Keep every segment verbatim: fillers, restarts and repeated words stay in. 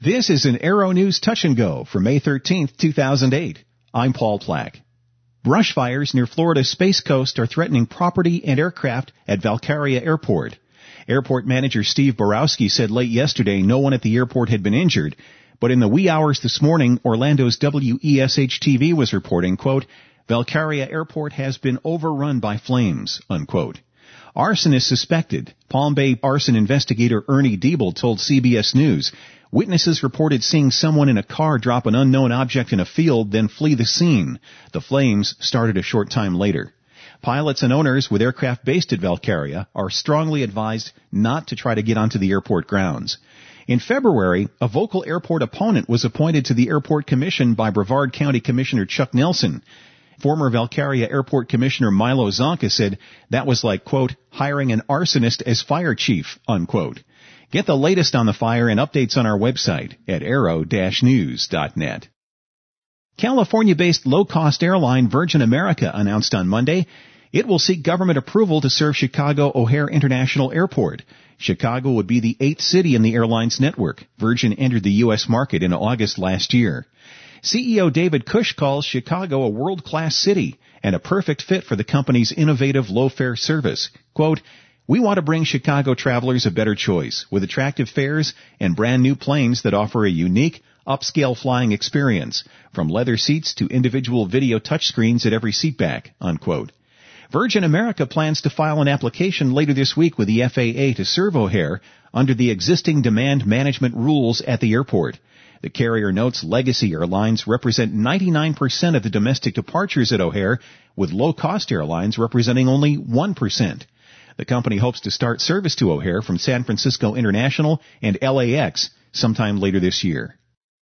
This is an Aero News Touch and Go for May thirteenth, two thousand eight. I'm Paul Plack. Brush fires near Florida's Space Coast are threatening property and aircraft at Valkaria Airport. Airport manager Steve Borowski said late yesterday no one at the airport had been injured, but in the wee hours this morning, Orlando's W E S H T V was reporting, quote, Valkaria Airport has been overrun by flames, unquote. Arson is suspected. Palm Bay arson investigator Ernie Diebel told C B S News. Witnesses reported seeing someone in a car drop an unknown object in a field, then flee the scene. The flames started a short time later. Pilots and owners with aircraft based at Valkaria are strongly advised not to try to get onto the airport grounds. In February, a vocal airport opponent was appointed to the Airport Commission by Brevard County Commissioner Chuck Nelson. Former Valkaria Airport Commissioner Milo Zonka said that was like, quote, hiring an arsonist as fire chief, unquote. Get the latest on the fire and updates on our website at aero dash news dot net. California-based low-cost airline Virgin America announced on Monday it will seek government approval to serve Chicago O'Hare International Airport. Chicago would be the eighth city in the airline's network. Virgin entered the U S market in August last year. C E O David Cush calls Chicago a world-class city and a perfect fit for the company's innovative low-fare service. Quote, we want to bring Chicago travelers a better choice with attractive fares and brand new planes that offer a unique, upscale flying experience, from leather seats to individual video touchscreens at every seatback, unquote. Virgin America plans to file an application later this week with the F A A to serve O'Hare under the existing demand management rules at the airport. The carrier notes legacy airlines represent ninety-nine percent of the domestic departures at O'Hare, with low-cost airlines representing only one percent. The company hopes to start service to O'Hare from San Francisco International and L A X sometime later this year.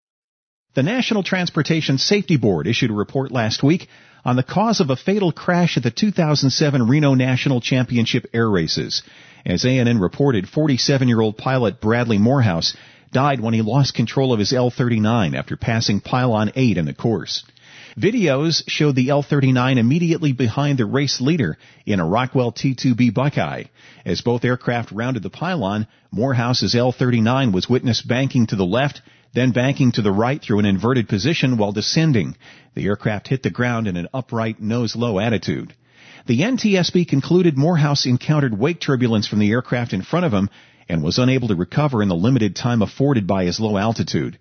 The National Transportation Safety Board issued a report last week on the cause of a fatal crash at the two thousand seven Reno National Championship air races. As A N N reported, forty-seven-year-old pilot Bradley Morehouse died when he lost control of his L thirty-nine after passing pylon eight in the course. Videos showed the L thirty-nine immediately behind the race leader in a Rockwell T two B Buckeye. As both aircraft rounded the pylon, Morehouse's L thirty-nine was witnessed banking to the left, then banking to the right through an inverted position while descending. The aircraft hit the ground in an upright, nose-low attitude. The N T S B concluded Morehouse encountered wake turbulence from the aircraft in front of him and was unable to recover in the limited time afforded by his low altitude.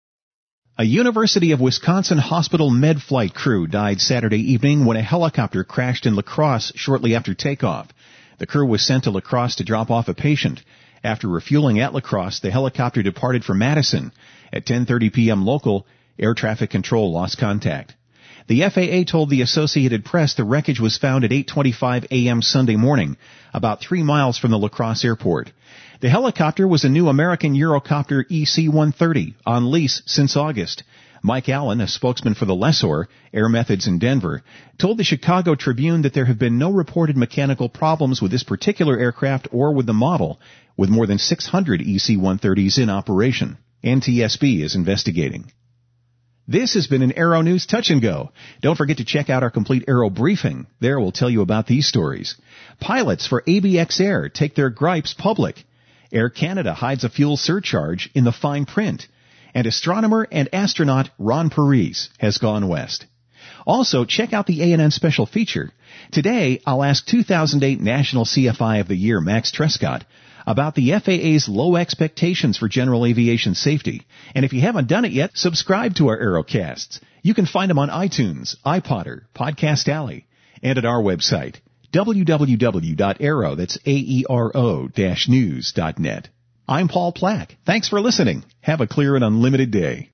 A University of Wisconsin hospital med flight crew died Saturday evening when a helicopter crashed in La Crosse shortly after takeoff. The crew was sent to La Crosse to drop off a patient. After refueling at La Crosse, the helicopter departed for Madison. At ten thirty p.m. local, air traffic control lost contact. The F A A told the Associated Press the wreckage was found at eight twenty-five a.m. Sunday morning, about three miles from the La Crosse airport. The helicopter was a new American Eurocopter E C one thirty, on lease since August. Mike Allen, a spokesman for the lessor, Air Methods in Denver, told the Chicago Tribune that there have been no reported mechanical problems with this particular aircraft or with the model, with more than six hundred E C one thirties in operation. N T S B is investigating. This has been an Aero News Touch and Go. Don't forget to check out our complete Aero briefing. There we'll tell you about these stories. Pilots for A B X Air take their gripes public. Air Canada hides a fuel surcharge in the fine print. And astronomer and astronaut Ron Parise has gone west. Also, check out the A N N special feature. Today, I'll ask two thousand eight National C F I of the Year Max Trescott about the F A A's low expectations for general aviation safety. And if you haven't done it yet, subscribe to our Aerocasts. You can find them on iTunes, iPodder, Podcast Alley, and at our website, w w w dot aero, that's A E R O, dash news dot net. I'm Paul Plack. Thanks for listening. Have a clear and unlimited day.